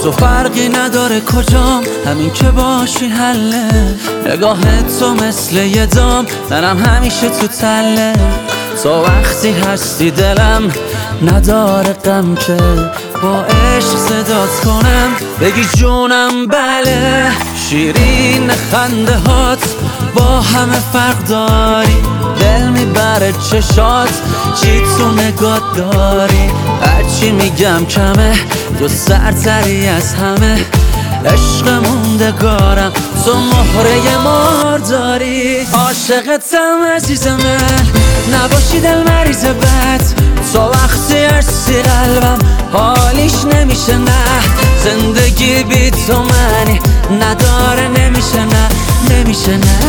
تو فرقی نداره کجام، همین که باشی حله. نگاهت تو مثل یه دام، منم همیشه تو تله. تو وقتی هستی دلم نداره غم که با عشق صدات کنم بگی جونم بله. شیرین خنده هات با همه فرق داری، دل میبره چشات چی تو نگات داری. هرچی میگم کمه، تو سرتری از همه. عشق موندگارم تو مهره مار داری. عاشقتم عزیز من، نباشی دل مریض بد. تو وقتی هستی قلبم حالیش نمیشه نه. زندگی بی تو معنی نداره، نمیشه نه، نمیشه نه.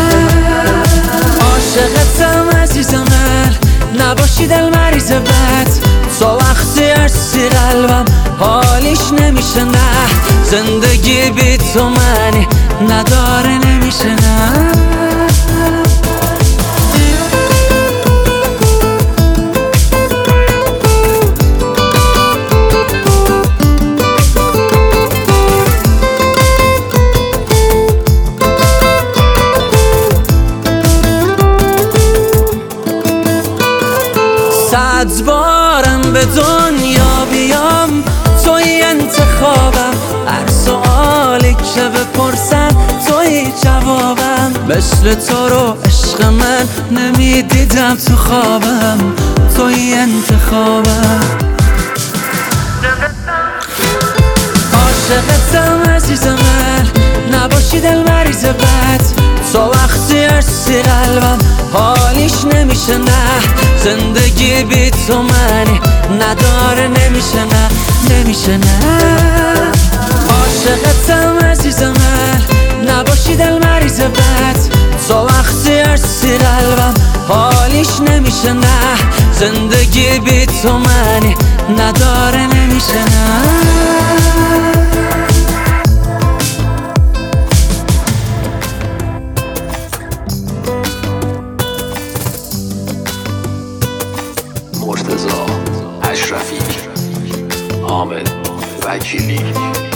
عاشقتم عزیز من، نباشی دل مریض بد. تو وقتی هستی قلبم حالیش نمیشه نه. زندگی بی تو معنی نداره، نمیشه نه. صد بارم به دنیا بیام توی انتخابم. هر سوالی که بپرسن توی جوابم. مثل تو رو عشق من نمیدیدم تو خوابم، توی انتخابم. عاشقتم عزیز من، نباشی دل مریض بد. تو وقتی هستی قلبم حالیش نمیشه نه. زندگی بی تو معنی نداره، نمیشه نه، نمیشه نه. عاشقتم عزیز من، نباشی دل مریض بد. تو وقتی هستی قلبم حالیش نمیشه نه. زندگی بی تو معنی نداره، نمیشه نه. مرتضی اشرفی، حامد وکیلی.